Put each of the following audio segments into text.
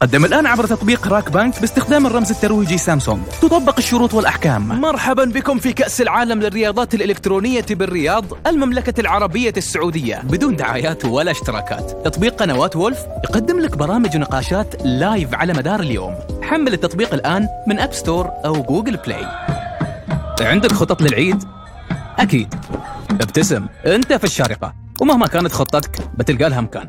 قدم الآن عبر تطبيق راك بانك باستخدام الرمز الترويجي سامسونج. تطبق الشروط والأحكام. مرحبا بكم في كأس العالم للرياضات الإلكترونية بالرياض، المملكة العربية السعودية، بدون دعايات ولا اشتراكات. تطبيق قنوات وولف يقدم لك برامج ونقاشات لايف على مدار اليوم. حمل التطبيق الآن من أب ستور أو جوجل بلاي. عندك خطط للعيد؟ أكيد. ابتسم، أنت في الشارقة، ومهما كانت خطتك بتلقى لها مكان.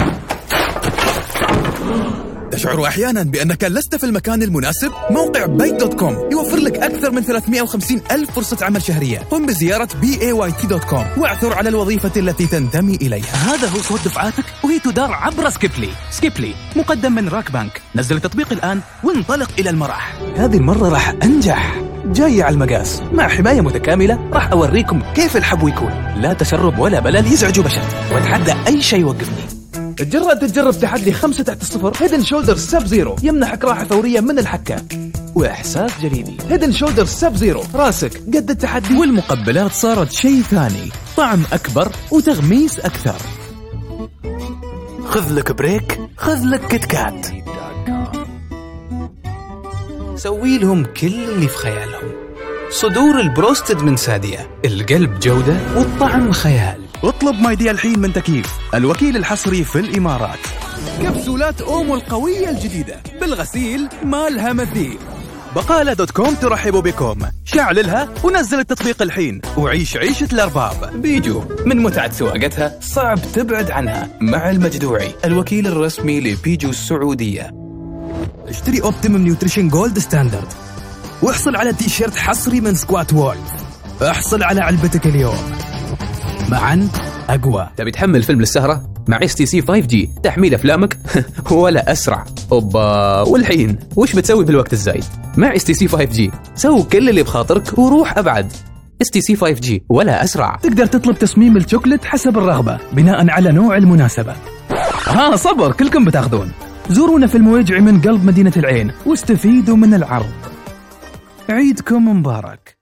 تشعر أحياناً بأنك لست في المكان المناسب؟ موقع byte.com يوفر لك أكثر من 350 ألف فرصة عمل شهرية. قم بزيارة BAYT.com واعثر على الوظيفة التي تنتمي إليها. هذا هو صوت دفعاتك وهي تدار عبر سكيبلي. سكيبلي مقدم من راك بانك. نزل التطبيق الآن وانطلق إلى المرح. هذه المرة راح أنجح. جاي على المقاس مع حماية متكاملة. راح أوريكم كيف الحبو يكون. لا تسرب ولا بلل يزعجوا بشر، واتحدى أي شيء يوقفني. تجرب تحدي 5 تحت الصفر هيدن شولدر سب زيرو، يمنحك راحة فورية من الحكة وإحساس جليدي. هيدن شولدر سب زيرو، راسك قد التحدي والمقبلات صارت شيء ثاني، طعم أكبر وتغميس أكثر. خذ لك بريك، خذ لك كيت كات. سوي لهم كل اللي في خيالهم. صدور البروستد من سادية، القلب جودة والطعم خيال. اطلب مايديا الحين من تكييف، الوكيل الحصري في الإمارات. كبسولات أومو القوية الجديدة بالغسيل ما لها مثيل. بقالة .com ترحب بكم. شعللها ونزل التطبيق الحين وعيش عيشة الأرباب. بيجو، من متعة سواقتها صعب تبعد عنها. مع المجدوعي، الوكيل الرسمي لبيجو السعودية. اشتري أوبتيمم نيوتريشن جولد ستاندرد واحصل على تيشيرت حصري من سكوات وول. احصل على علبتك اليوم. معا أقوى. تبي تحمل فيلم للسهرة؟ مع STC 5G تحميل أفلامك ولا أسرع. أوبا، والحين وش بتسوي بالوقت الزايد؟ مع STC 5G سوي كل اللي بخاطرك وروح أبعد. STC 5G ولا أسرع. تقدر تطلب تصميم الشوكلت حسب الرغبة بناء على نوع المناسبة. صبر، كلكم بتاخذون. زورونا في الموجع من قلب مدينة العين واستفيدوا من العرض. عيدكم مبارك.